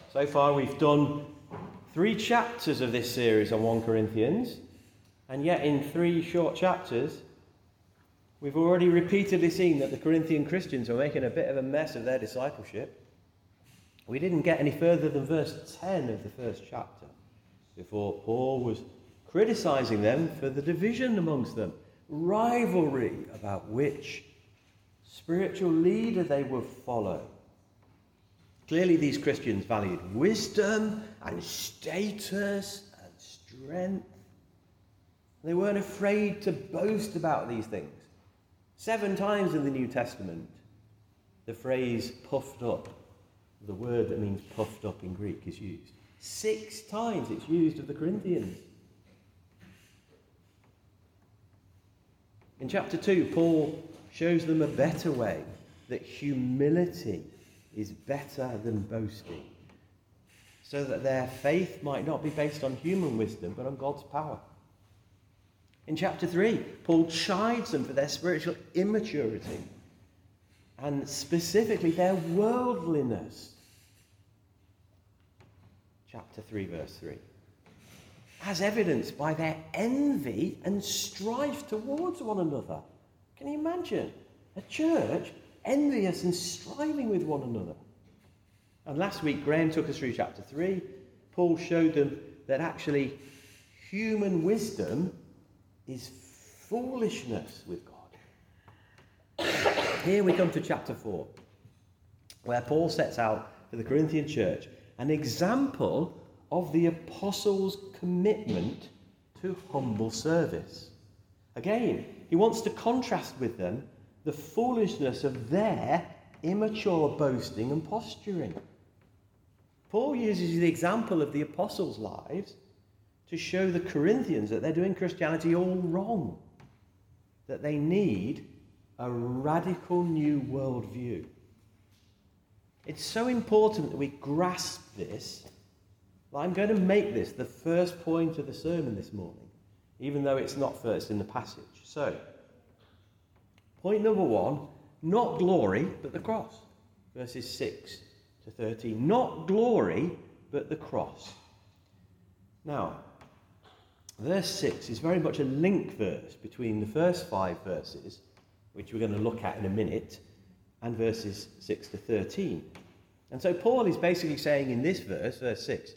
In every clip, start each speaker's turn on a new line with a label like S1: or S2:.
S1: So far we've done 3 chapters of this series on 1 Corinthians, and yet in 3 short chapters we've already repeatedly seen that the Corinthian Christians were making a bit of a mess of their discipleship. We didn't get any further than verse 10 of the first chapter before Paul was criticizing them for the division amongst them, rivalry about which spiritual leader they would follow. Clearly these Christians valued wisdom and status and strength. They weren't afraid to boast about these things. 7 times in the New Testament, the phrase puffed up, the word that means puffed up in Greek, is used. 6 times it's used of the Corinthians. In chapter 2, Paul shows them a better way, that humility is better than boasting, so that their faith might not be based on human wisdom, but on God's power. In chapter 3, Paul chides them for their spiritual immaturity, and specifically their worldliness. Chapter 3, verse 3. As evidenced by their envy and strife towards one another. Can you imagine a church envious and striving with one another? And last week, Graham took us through chapter 3. Paul showed them that actually human wisdom is foolishness with God. Here we come to chapter 4, where Paul sets out for the Corinthian church an example of the apostles' commitment to humble service. Again, he wants to contrast with them the foolishness of their immature boasting and posturing. Paul uses the example of the apostles' lives to show the Corinthians that they're doing Christianity all wrong, that they need a radical new worldview. It's so important that we grasp this that I'm going to make this the first point of the sermon this morning, even though it's not first in the passage. So, point number 1, not glory, but the cross. Verses 6 to 13. Not glory, but the cross. Now, verse 6 is very much a link verse between the first 5 verses, which we're going to look at in a minute, and verses 6 to 13. And so Paul is basically saying in this verse, verse 6,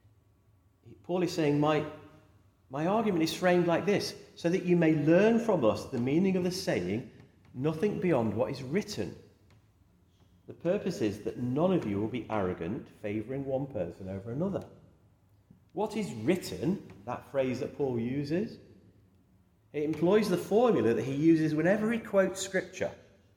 S1: Paul is saying, my argument is framed like this, so that you may learn from us the meaning of the saying, nothing beyond what is written. The purpose is that none of you will be arrogant, favouring one person over another. What is written, that phrase that Paul uses, it employs the formula that he uses whenever he quotes Scripture.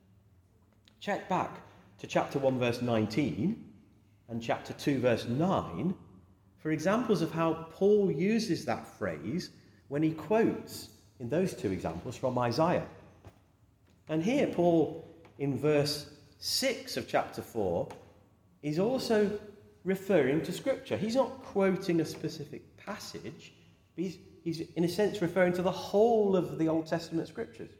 S1: Check back to chapter 1, verse 19, and chapter 2, verse 9, for examples of how Paul uses that phrase when he quotes, in those 2 examples, from Isaiah. And here, Paul, in verse 6 of chapter 4, is also referring to Scripture. He's not quoting a specific passage, but he's in a sense referring to the whole of the Old Testament Scriptures.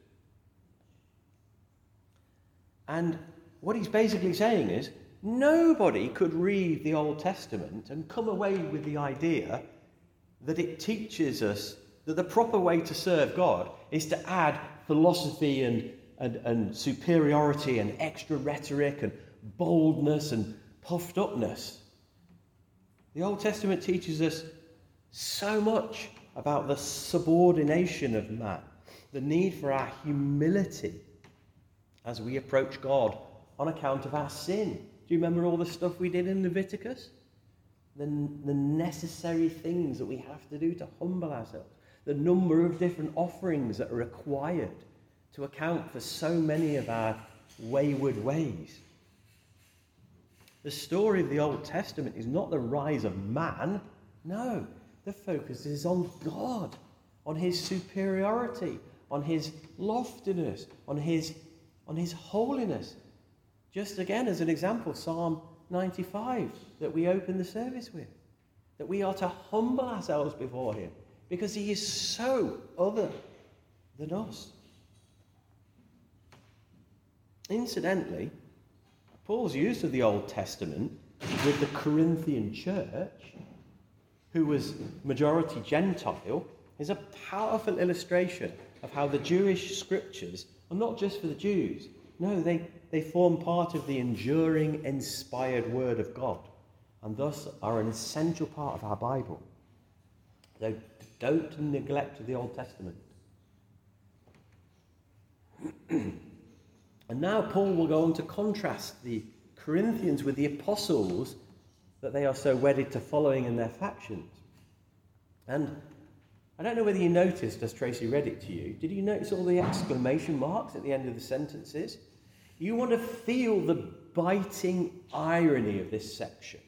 S1: And what he's basically saying is, nobody could read the Old Testament and come away with the idea that it teaches us that the proper way to serve God is to add philosophy and superiority and extra rhetoric and boldness and puffed upness. The Old Testament teaches us so much about the subordination of man, the need for our humility as we approach God on account of our sin. Do you remember all the stuff we did in Leviticus? The necessary things that we have to do to humble ourselves. The number of different offerings that are required to account for so many of our wayward ways. The story of the Old Testament is not the rise of man. No, the focus is on God, on his superiority, on his loftiness, on his holiness. Just again, as an example, Psalm 95 that we open the service with. That we are to humble ourselves before him because he is so other than us. Incidentally, Paul's use of the Old Testament with the Corinthian church, who was majority Gentile, is a powerful illustration of how the Jewish scriptures are not just for the Jews. No, they form part of the enduring, inspired Word of God, and thus are an essential part of our Bible. So don't neglect the Old Testament. And now Paul will go on to contrast the Corinthians with the apostles that they are so wedded to following in their factions. And I don't know whether you noticed as Tracy read it to you, did you notice all the exclamation marks at the end of the sentences? You want to feel the biting irony of this section.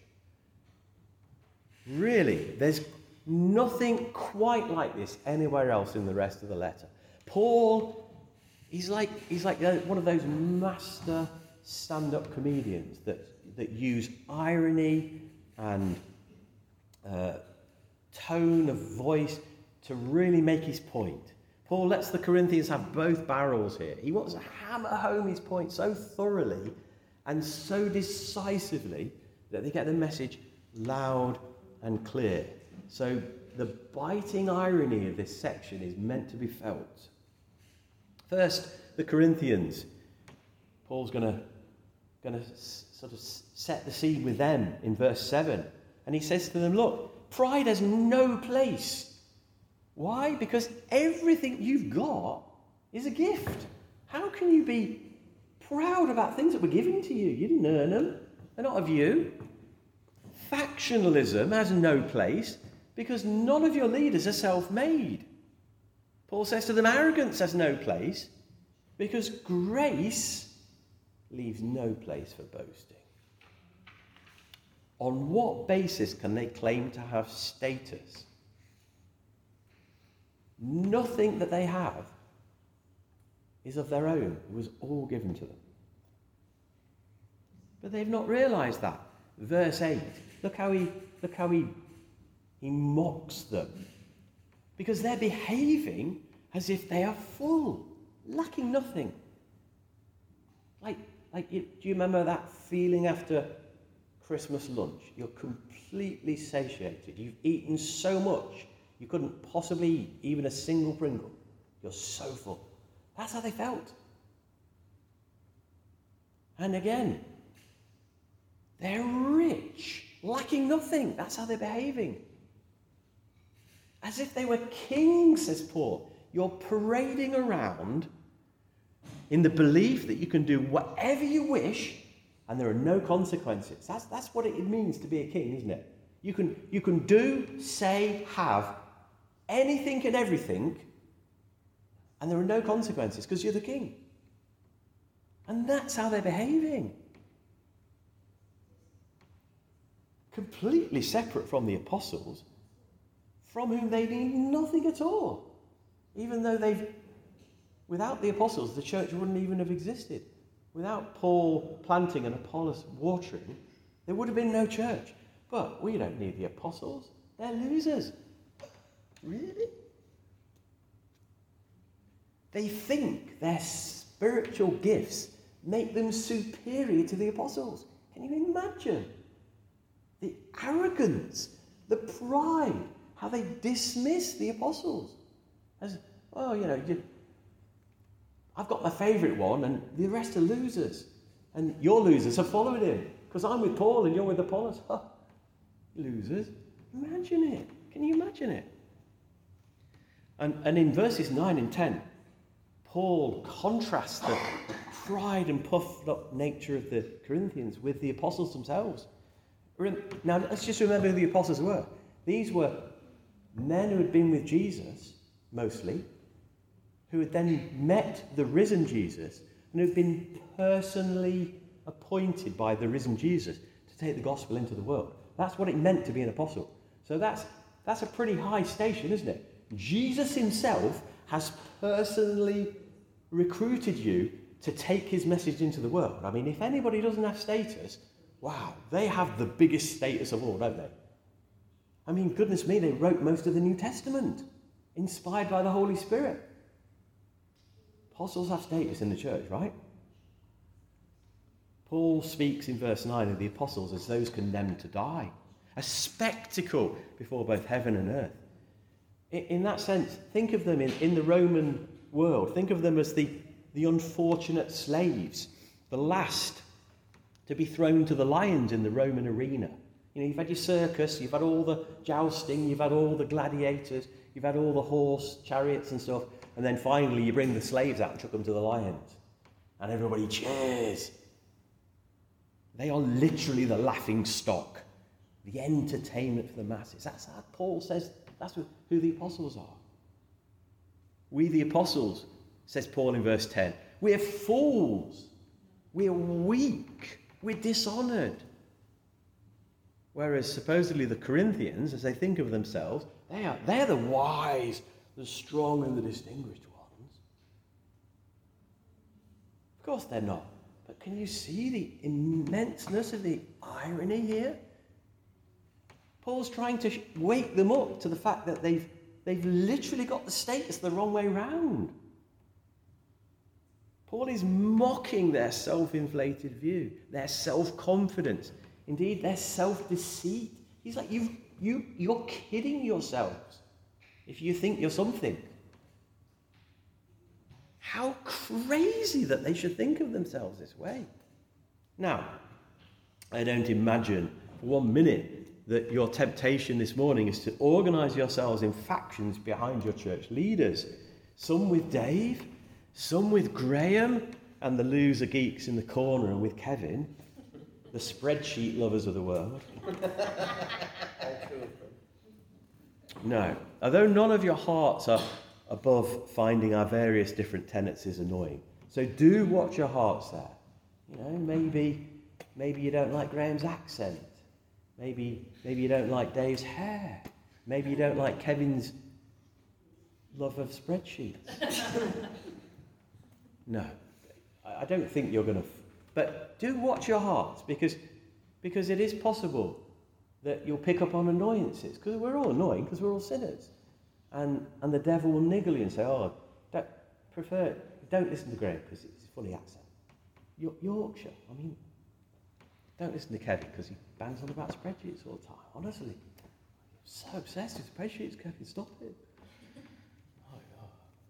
S1: Really, there's nothing quite like this anywhere else in the rest of the letter. Paul, he's like one of those master stand-up comedians that use irony and tone of voice to really make his point. Paul lets the Corinthians have both barrels here. He wants to hammer home his point so thoroughly and so decisively that they get the message loud and clear. So the biting irony of this section is meant to be felt. First, the Corinthians. Paul's going to sort of set the scene with them in verse 7. And he says to them, look, pride has no place. Why? Because everything you've got is a gift. How can you be proud about things that were given to you? You didn't earn them. They're not of you. Factionalism has no place because none of your leaders are self-made. Paul says to them, arrogance has no place because grace leaves no place for boasting. On what basis can they claim to have status? Nothing that they have is of their own. It was all given to them. But they've not realised that. Verse 8. Look how he mocks them. Because they're behaving as if they are full, lacking nothing. Do you remember that feeling after Christmas lunch? You're completely satiated. You've eaten so much you couldn't possibly eat even a single Pringle. You're so full. That's how they felt. And again, they're rich, lacking nothing. That's how they're behaving. As if they were kings, says Paul. You're parading around in the belief that you can do whatever you wish and there are no consequences. That's what it means to be a king, isn't it? You can do, say, have anything and everything, and there are no consequences because you're the king. And that's how they're behaving. Completely separate from the apostles, from whom they need nothing at all. Even though without the apostles, the church wouldn't even have existed. Without Paul planting and Apollos watering, there would have been no church. But we don't need the apostles. They're losers. Really? They think their spiritual gifts make them superior to the apostles. Can you imagine? The arrogance, the pride, how they dismiss the apostles. As, I've got my favourite one and the rest are losers. And your losers have followed him. Because I'm with Paul and you're with Apollos. Losers. Imagine it. Can you imagine it? And in verses 9 and 10, Paul contrasts the pride and puffed up nature of the Corinthians with the apostles themselves. Now, let's just remember who the apostles were. These were men who had been with Jesus, mostly, who had then met the risen Jesus and who had been personally appointed by the risen Jesus to take the gospel into the world. That's what it meant to be an apostle. So that's a pretty high station, isn't it? Jesus himself has personally recruited you to take his message into the world. I mean, if anybody doesn't have status, wow, they have the biggest status of all, don't they? I mean, goodness me, they wrote most of the New Testament, inspired by the Holy Spirit. Apostles have status in the church, right? Paul speaks in verse 9 of the apostles as those condemned to die, a spectacle before both heaven and earth. In that sense, think of them in the Roman world. Think of them as the unfortunate slaves, the last to be thrown to the lions in the Roman arena. You've had your circus, you've had all the jousting, you've had all the gladiators, you've had all the horse chariots and stuff, and then finally you bring the slaves out and chuck them to the lions. And everybody cheers. They are literally the laughing stock, the entertainment for the masses. That's how Paul says, that's who the apostles are. We the apostles, says Paul in verse 10, we're fools, we're weak, we're dishonoured. Whereas supposedly the Corinthians, as they think of themselves, they're the wise, the strong and the distinguished ones. Of course they're not. But can you see the immenseness of the irony here? Paul's trying to wake them up to the fact that they've literally got the status the wrong way round. Paul is mocking their self-inflated view, their self-confidence, indeed their self-deceit. He's like, you're kidding yourselves if you think you're something. How crazy that they should think of themselves this way. Now, I don't imagine for 1 minute that your temptation this morning is to organise yourselves in factions behind your church leaders. Some with Dave, some with Graham, and the loser geeks in the corner, and with Kevin, the spreadsheet lovers of the world. No. Although none of your hearts are above finding our various different tendencies annoying. So do watch your hearts there. Maybe you don't like Graham's accent. Maybe you don't like Dave's hair. Maybe you don't like Kevin's love of spreadsheets. No, I don't think you're going to. But do watch your hearts, because it is possible that you'll pick up on annoyances, because we're all annoying, because we're all sinners. And the devil will niggle you and say, don't listen to Graham because it's a funny accent. Yorkshire, don't listen to Kevin because he bangs on about spreadsheets all the time. Honestly, I'm so obsessed with spreadsheets, Kevin, stop it. Oh, God.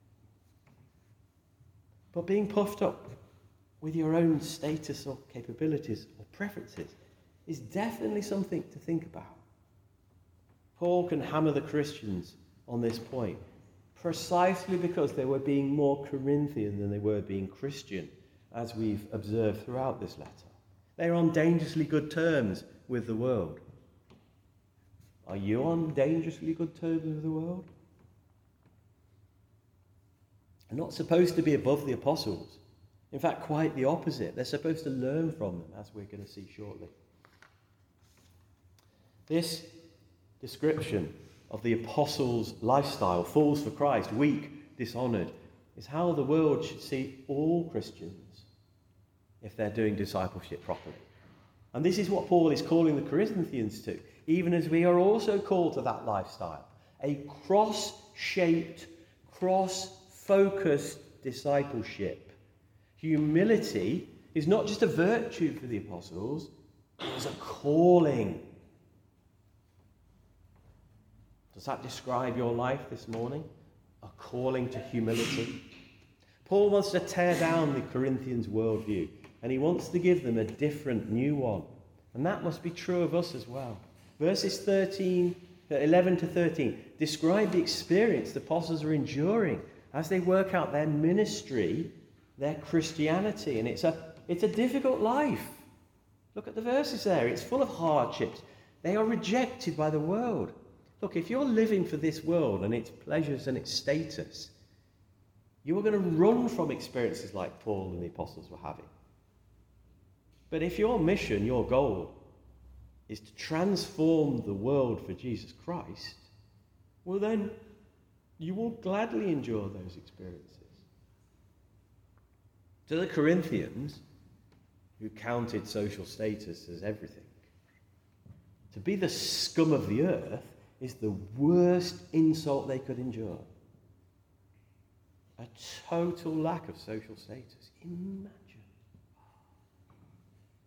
S1: But being puffed up with your own status or capabilities or preferences is definitely something to think about. Paul can hammer the Christians on this point precisely because they were being more Corinthian than they were being Christian, as we've observed throughout this letter. They're on dangerously good terms with the world. Are you on dangerously good terms with the world? They're not supposed to be above the apostles. In fact, quite the opposite. They're supposed to learn from them, as we're going to see shortly. This description of the apostles' lifestyle, fools for Christ, weak, dishonoured, is how the world should see all Christians if they're doing discipleship properly. And this is what Paul is calling the Corinthians to, even as we are also called to that lifestyle. A cross-shaped, cross-focused discipleship. Humility is not just a virtue for the apostles, it is a calling. Does that describe your life this morning? A calling to humility? Paul wants to tear down the Corinthians' worldview, and he wants to give them a different new one. And that must be true of us as well. Verses 11 to 13 describe the experience the apostles are enduring as they work out their ministry, their Christianity. And it's a difficult life. Look at the verses there. It's full of hardships. They are rejected by the world. Look, if you're living for this world and its pleasures and its status, you are going to run from experiences like Paul and the apostles were having. But if your mission, your goal, is to transform the world for Jesus Christ, well then, you will gladly endure those experiences. To the Corinthians, who counted social status as everything, to be the scum of the earth is the worst insult they could endure. A total lack of social status. Imagine.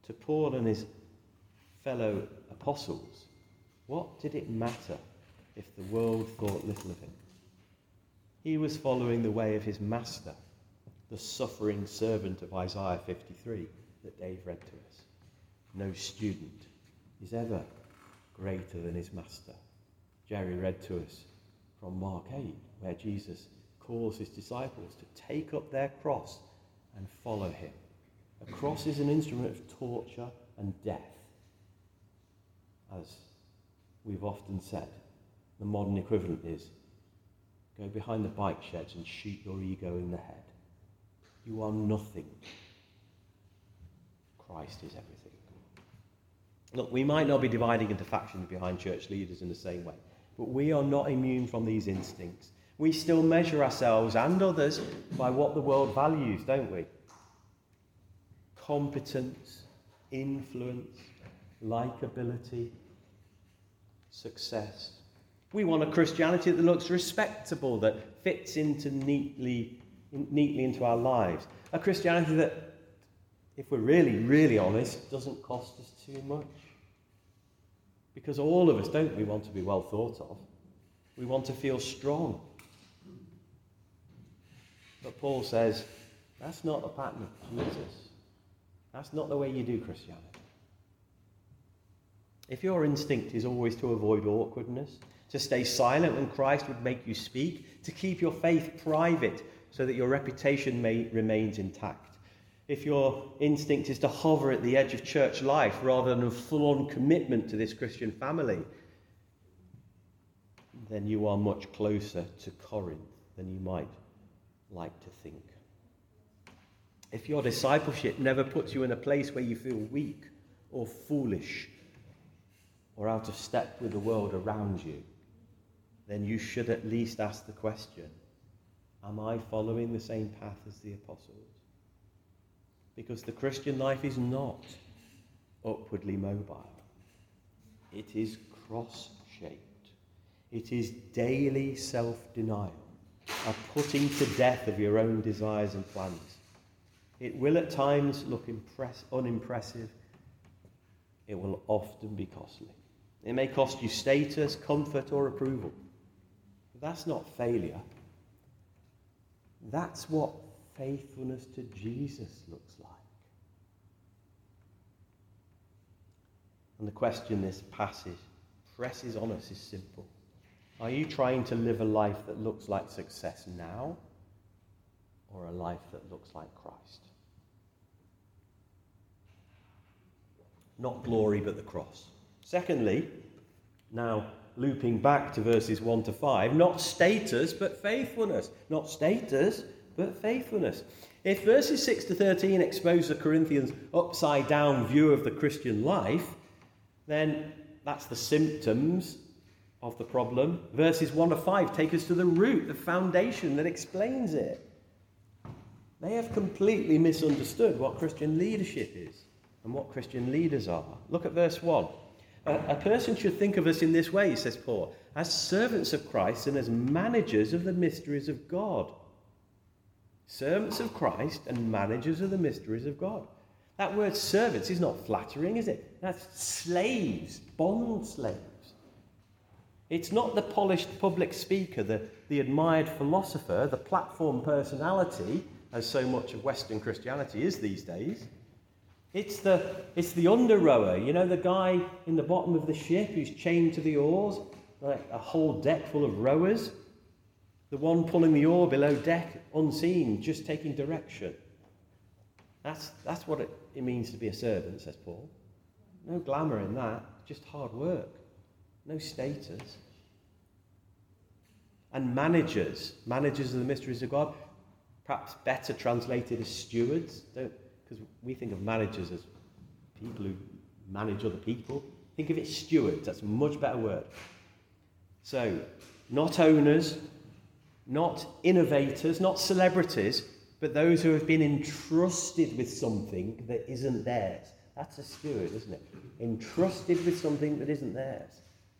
S1: to Paul and his fellow apostles, what did it matter if the world thought little of him? He was following the way of his master, the suffering servant of Isaiah 53 that Dave read to us. No student is ever greater than his master. Jerry read to us from Mark 8, where Jesus calls his disciples to take up their cross and follow him. A cross is an instrument of torture and death. As we've often said, the modern equivalent is go behind the bike sheds and shoot your ego in the head. You are nothing. Christ is everything. Look, we might not be dividing into factions behind church leaders in the same way, but we are not immune from these instincts. We still measure ourselves and others by what the world values, don't we? Competence, influence, likability, success. We want a Christianity that looks respectable, that fits into neatly into our lives. A Christianity that, if we're really, really honest, doesn't cost us too much. Because all of us, don't we, want to be well thought of. We want to feel strong. But Paul says, that's not the pattern of Jesus. That's not the way you do Christianity. If your instinct is always to avoid awkwardness, to stay silent when Christ would make you speak, to keep your faith private so that your reputation remains intact, if your instinct is to hover at the edge of church life rather than a full-on commitment to this Christian family, then you are much closer to Corinth than you might like to think. If your discipleship never puts you in a place where you feel weak or foolish or out of step with the world around you, then you should at least ask the question, am I following the same path as the apostles? Because the Christian life is not upwardly mobile. It is cross-shaped. It is daily self-denial, a putting to death of your own desires and plans. It will at times look unimpressive. It will often be costly. It may cost you status, comfort, or approval. But that's not failure. That's what faithfulness to Jesus looks like. And the question this passage presses on us is simple. Are you trying to live a life that looks like success now, or a life that looks like Christ? Not glory, but the cross. Secondly, now looping back to verses 1 to 5, not status, but faithfulness. Not status, but faithfulness. If verses 6 to 13 expose the Corinthians' upside-down view of the Christian life, then that's the symptoms of the problem. Verses 1 to 5 take us to the root, the foundation that explains it. They have completely misunderstood what Christian leadership is and what Christian leaders are. Look at verse 1. A person should think of us in this way, says Paul, as servants of Christ and as managers of the mysteries of God. Servants of Christ and managers of the mysteries of God. That word servants is not flattering, is it? That's slaves, bond slaves. It's not the polished public speaker, the admired philosopher, the platform personality, as so much of Western Christianity is these days. It's the under-rower, you know, the guy in the bottom of the ship who's chained to the oars, like a whole deck full of rowers. The one pulling the oar below deck, unseen, just taking direction. That's what it means to be a servant, says Paul. No glamour in that, just hard work. No status. And managers of the mysteries of God, perhaps better translated as stewards. Because we think of managers as people who manage other people. Think of it as stewards. That's a much better word. So, not owners, not innovators, not celebrities, but those who have been entrusted with something that isn't theirs. That's a steward, isn't it? Entrusted with something that isn't theirs.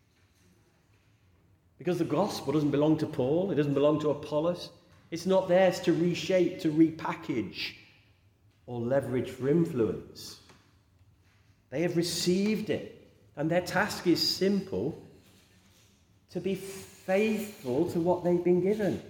S1: Because the gospel doesn't belong to Paul. It doesn't belong to Apollos. It's not theirs to reshape, to repackage, or leverage for influence. They have received it. And their task is simple: to be faithful to what they've been given.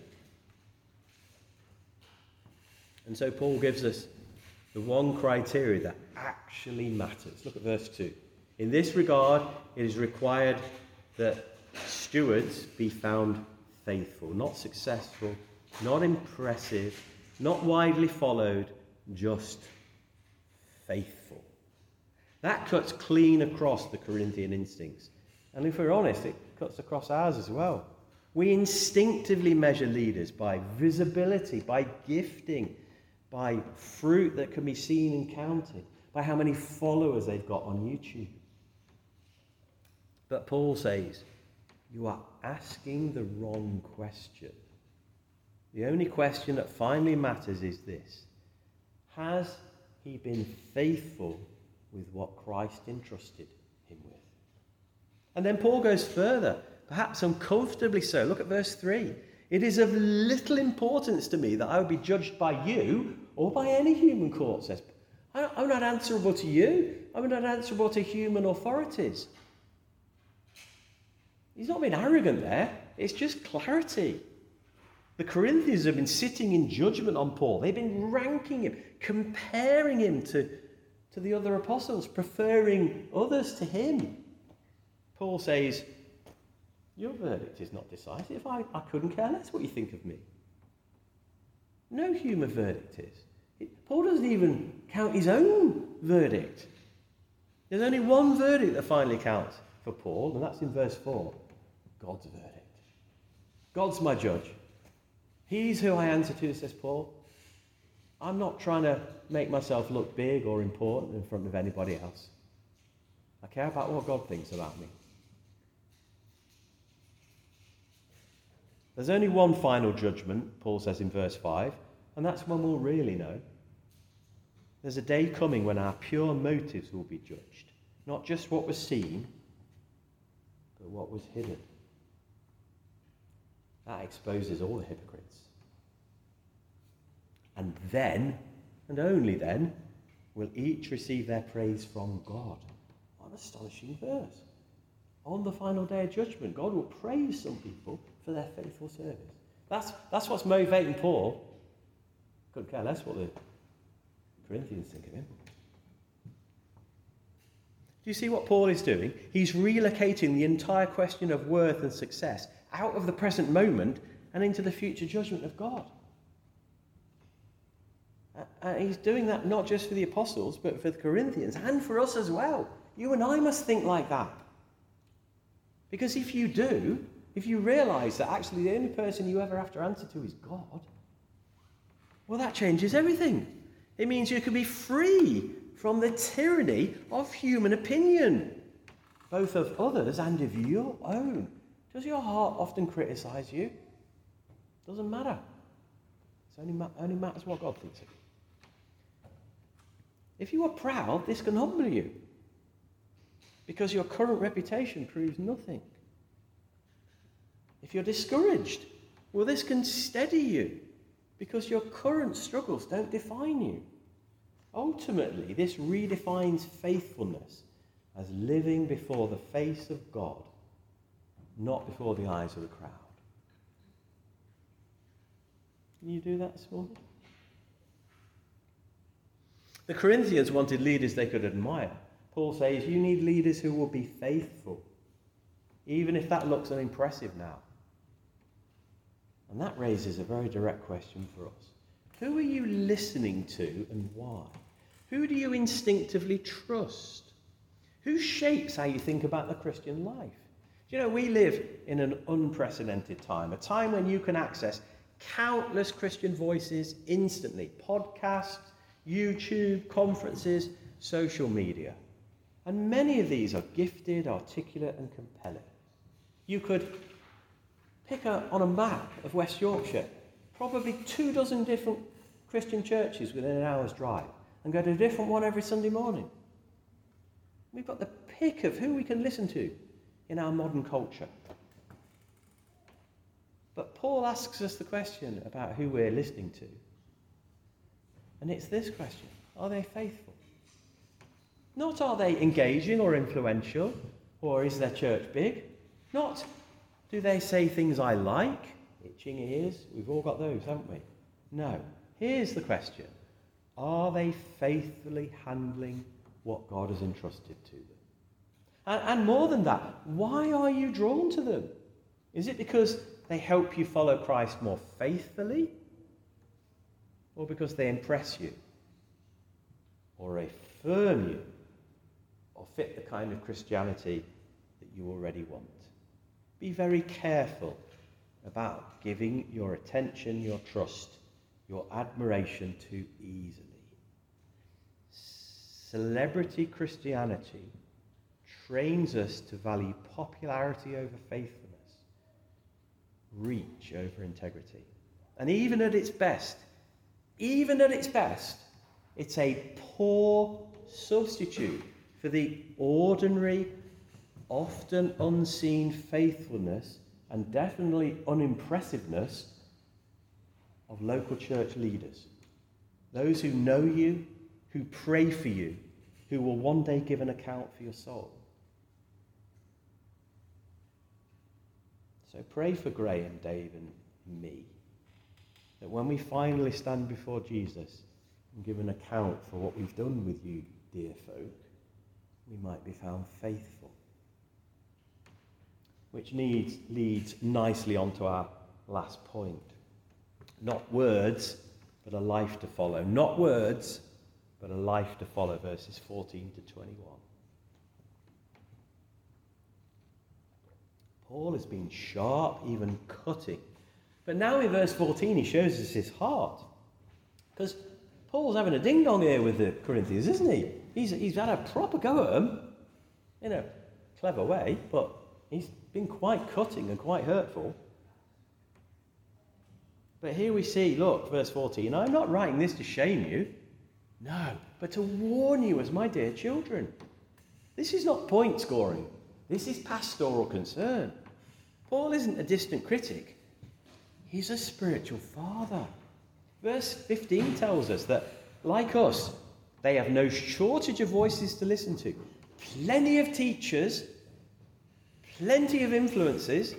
S1: And so Paul gives us the one criteria that actually matters. Look at verse 2. In this regard, it is required that stewards be found faithful, not successful, not impressive, not widely followed, just faithful. That cuts clean across the Corinthian instincts. And if we're honest, it cuts across ours as well. We instinctively measure leaders by visibility, by gifting, by fruit that can be seen and counted, by how many followers they've got on YouTube. But Paul says, you are asking the wrong question. The only question that finally matters is this: has he been faithful with what Christ entrusted him with? And then Paul goes further, perhaps uncomfortably so. Look at verse 3. It is of little importance to me that I would be judged by you or by any human court, says Paul. I'm not answerable to you. I'm not answerable to human authorities. He's not being arrogant there. It's just clarity. The Corinthians have been sitting in judgment on Paul. They've been ranking him, comparing him to the other apostles, preferring others to him. Paul says, your verdict is not decisive. I couldn't care less what you think of me. No human verdict is. Paul doesn't even count his own verdict. There's only one verdict that finally counts for Paul, and that's in verse 4. God's verdict. God's my judge. He's who I answer to, says Paul. I'm not trying to make myself look big or important in front of anybody else. I care about what God thinks about me. There's only one final judgment, Paul says in verse 5, and that's when we'll really know. There's a day coming when our pure motives will be judged. Not just what was seen, but what was hidden. That exposes all the hypocrites. And then, and only then, will each receive their praise from God. What an astonishing verse. On the final day of judgment, God will praise some people for their faithful service. That's what's motivating Paul. Couldn't care less what the Corinthians think of him. Do you see what Paul is doing? He's relocating the entire question of worth and success out of the present moment and into the future judgment of God. And he's doing that not just for the apostles, but for the Corinthians and for us as well. You and I must think like that. Because if you do, if you realise that actually the only person you ever have to answer to is God, well, that changes everything. It means you can be free from the tyranny of human opinion, both of others and of your own. Does your heart often criticise you? Doesn't matter. It only matters what God thinks of you. If you are proud, this can humble you, because your current reputation proves nothing. If you're discouraged, well, this can steady you, because your current struggles don't define you. Ultimately, this redefines faithfulness as living before the face of God, not before the eyes of the crowd. Can you do that this morning? The Corinthians wanted leaders they could admire. Paul says you need leaders who will be faithful, even if that looks unimpressive now. And that raises a very direct question for us. Who are you listening to and why? Who do you instinctively trust? Who shapes how you think about the Christian life? Do you know, we live in an unprecedented time, a time when you can access countless Christian voices instantly. Podcasts, YouTube, conferences, social media. And many of these are gifted, articulate and compelling. You could pick on a map of West Yorkshire, probably 24 different Christian churches within an hour's drive, and go to a different one every Sunday morning. We've got the pick of who we can listen to in our modern culture. But Paul asks us the question about who we're listening to. And it's this question: are they faithful? Not are they engaging or influential, or is their church big? Not do they say things I like, itching ears, we've all got those, haven't we? No. Here's the question. Are they faithfully handling what God has entrusted to them? And more than that, why are you drawn to them? Is it because they help you follow Christ more faithfully? Or because they impress you? Or affirm you? Or fit the kind of Christianity that you already want? Be very careful about giving your attention, your trust, your admiration too easily. Celebrity Christianity trains us to value popularity over faithfulness, reach over integrity. And even at its best, it's a poor substitute for the ordinary, often unseen faithfulness and definitely unimpressiveness of local church leaders. Those who know you, who pray for you, who will one day give an account for your soul. So pray for Graham, Dave and me, that when we finally stand before Jesus and give an account for what we've done with you, dear folk, we might be found faithful. Which leads nicely onto our last point. Not words, but a life to follow. Not words, but a life to follow, verses 14 to 21. Paul has been sharp, even cutting. But now in verse 14 he shows us his heart. Because Paul's having a ding-dong here with the Corinthians, isn't he? He's had a proper go at them, in a clever way, but he's been quite cutting and quite hurtful. But here we see, look, verse 14, I'm not writing this to shame you, no, but to warn you as my dear children. This is not point scoring. This is pastoral concern. Paul isn't a distant critic. He's a spiritual father. Verse 15 tells us that, like us, they have no shortage of voices to listen to. Plenty of teachers, plenty of influences,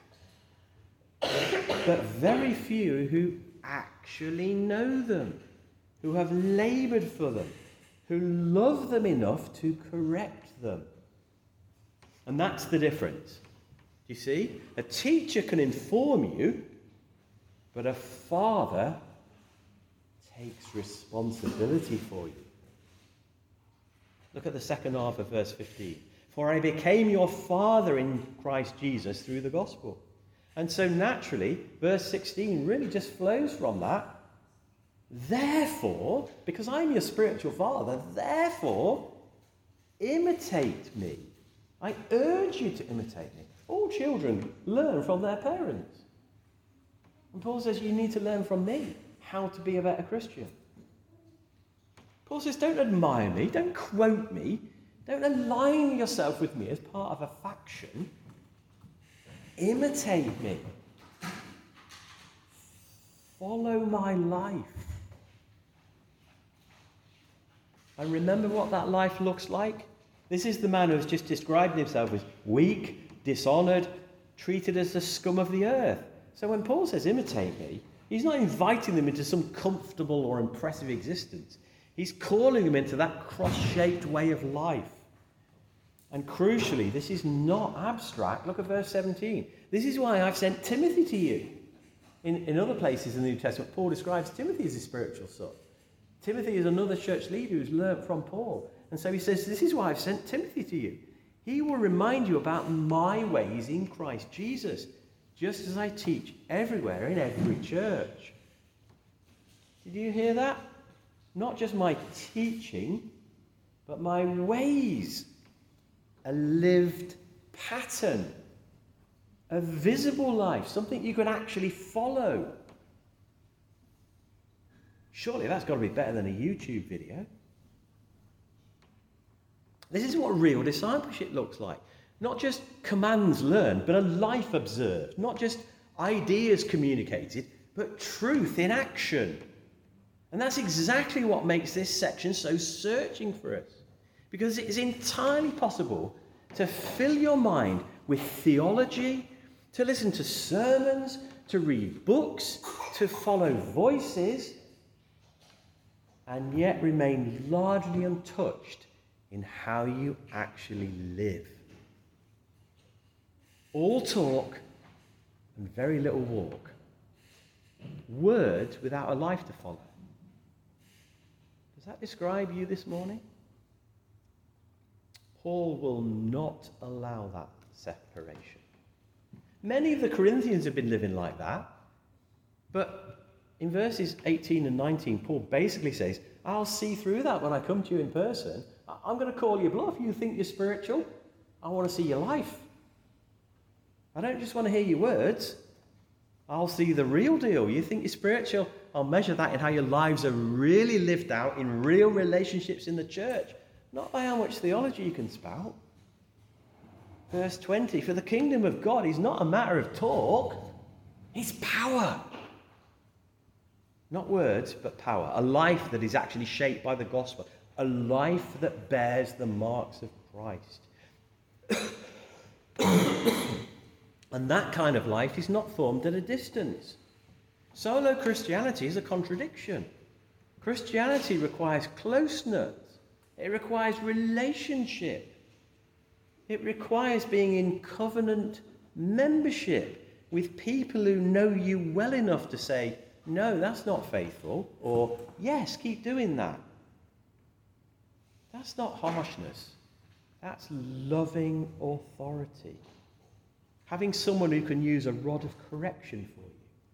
S1: but very few who actually know them, who have laboured for them, who love them enough to correct them. And that's the difference. You see, a teacher can inform you, but a father takes responsibility for you. Look at the second half of verse 15. For I became your father in Christ Jesus through the gospel. And so naturally, verse 16 really just flows from that. Therefore, because I'm your spiritual father, therefore, imitate me. I urge you to imitate me. All children learn from their parents. And Paul says you need to learn from me how to be a better Christian. Paul says don't admire me, don't quote me, don't align yourself with me as part of a faction. Imitate me. Follow my life. And remember what that life looks like? This is the man who's just described himself as weak, dishonoured, treated as the scum of the earth. So when Paul says imitate me, he's not inviting them into some comfortable or impressive existence. He's calling them into that cross-shaped way of life. And crucially, this is not abstract. Look at verse 17. This is why I've sent Timothy to you. In other places in the New Testament, Paul describes Timothy as his spiritual son. Timothy is another church leader who's learnt from Paul. And so he says, this is why I've sent Timothy to you. He will remind you about my ways in Christ Jesus, just as I teach everywhere in every church. Did you hear that? Not just my teaching, but my ways. A lived pattern. A visible life, something you can actually follow. Surely that's got to be better than a YouTube video. This is what real discipleship looks like. Not just commands learned, but a life observed. Not just ideas communicated, but truth in action. And that's exactly what makes this section so searching for us. Because it is entirely possible to fill your mind with theology, to listen to sermons, to read books, to follow voices, and yet remain largely untouched in how you actually live. All talk and very little walk. Words without a life to follow. Does that describe you this morning? Paul will not allow that separation. Many of the Corinthians have been living like that, but in verses 18 and 19, Paul basically says, I'll see through that when I come to you in person. I'm going to call you bluff. You think you're spiritual? I want to see your life. I don't just want to hear your words. I'll see the real deal. You think you're spiritual? I'll measure that in how your lives are really lived out in real relationships in the church, not by how much theology you can spout. Verse 20, for the kingdom of God is not a matter of talk, it's power. Not words, but power. A life that is actually shaped by the gospel. A life that bears the marks of Christ. And that kind of life is not formed at a distance. Solo Christianity is a contradiction. Christianity requires closeness. It requires relationship. It requires being in covenant membership with people who know you well enough to say, no, that's not faithful, or yes, keep doing that. That's not harshness. That's loving authority. Having someone who can use a rod of correction for you.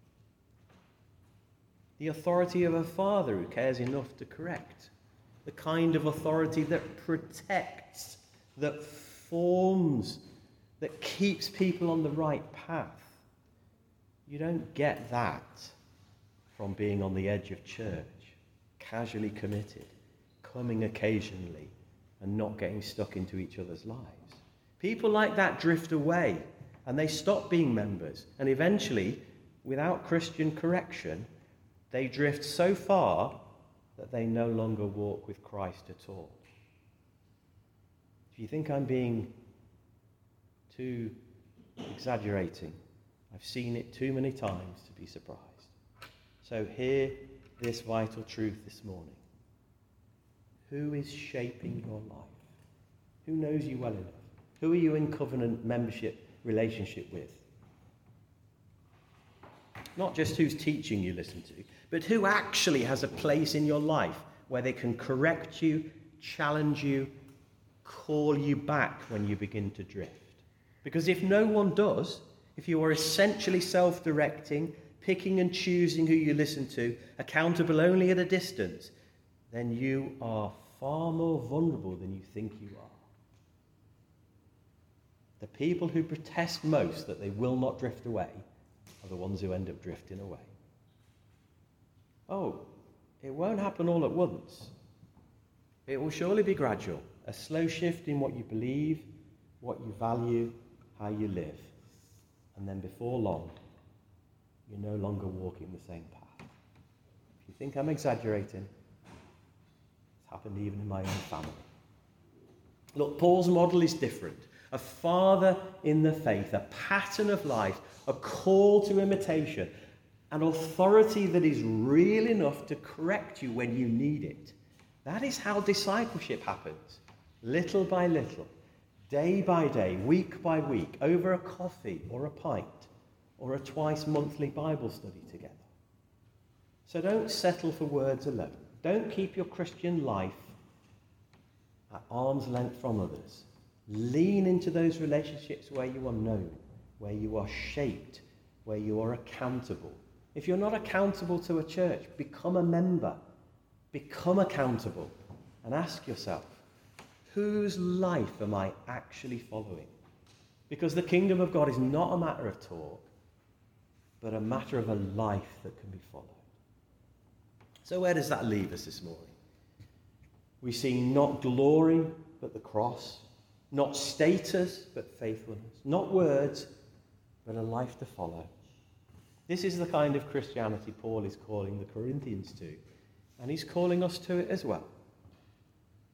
S1: The authority of a father who cares enough to correct. The kind of authority that protects, that forms, that keeps people on the right path. You don't get that from being on the edge of church, casually committed, coming occasionally, and not getting stuck into each other's lives. People like that drift away, and they stop being members, and eventually, without Christian correction, they drift so far that they no longer walk with Christ at all. If you think I'm being too exaggerating, I've seen it too many times to be surprised. So hear this vital truth this morning. Who is shaping your life? Who knows you well enough? Who are you in covenant membership relationship with? Not just who's teaching you listen to, but who actually has a place in your life where they can correct you, challenge you, call you back when you begin to drift. Because if no one does, if you are essentially self-directing, picking and choosing who you listen to, accountable only at a distance, then you are far more vulnerable than you think you are. The people who protest most that they will not drift away are the ones who end up drifting away. Oh, it won't happen all at once. It will surely be gradual, a slow shift in what you believe, what you value, how you live. And then before long, you're no longer walking the same path. If you think I'm exaggerating, it's happened even in my own family. Look, Paul's model is different. A father in the faith, a pattern of life, a call to imitation, an authority that is real enough to correct you when you need it. That is how discipleship happens, little by little, day by day, week by week, over a coffee or a pint or a twice monthly Bible study together. So don't settle for words alone. Don't keep your Christian life at arm's length from others. Lean into those relationships where you are known, where you are shaped, where you are accountable. If you're not accountable to a church, become a member. Become accountable and ask yourself, whose life am I actually following? Because the kingdom of God is not a matter of talk, but a matter of a life that can be followed. So where does that leave us this morning? We see not glory, but the cross. Not status, but faithfulness. Not words, but a life to follow. This is the kind of Christianity Paul is calling the Corinthians to. And he's calling us to it as well.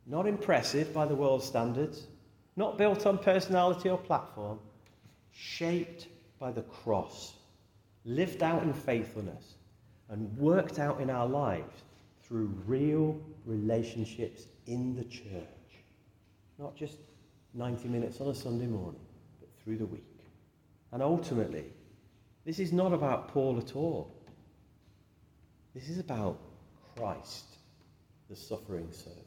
S1: Not impressive by the world's standards, not built on personality or platform, shaped by the cross, lived out in faithfulness, and worked out in our lives through real relationships in the church. Not just 90 minutes on a Sunday morning, but through the week. And ultimately, this is not about Paul at all. This is about Christ, the suffering servant.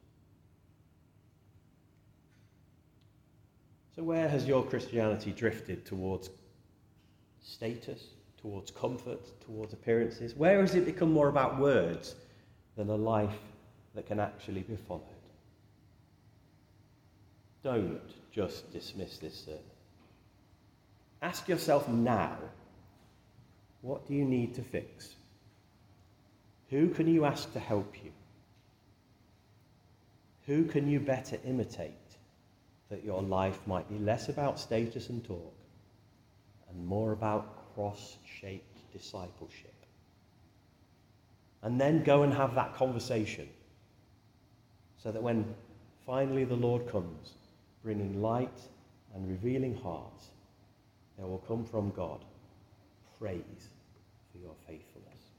S1: So where has your Christianity drifted? Towards status, towards comfort, towards appearances? Where has it become more about words than a life that can actually be followed? Don't just dismiss this sermon. Ask yourself now, what do you need to fix? Who can you ask to help you? Who can you better imitate that your life might be less about status and talk and more about cross-shaped discipleship? And then go and have that conversation so that when finally the Lord comes, bringing light and revealing hearts, there will come from God praise for your faithfulness.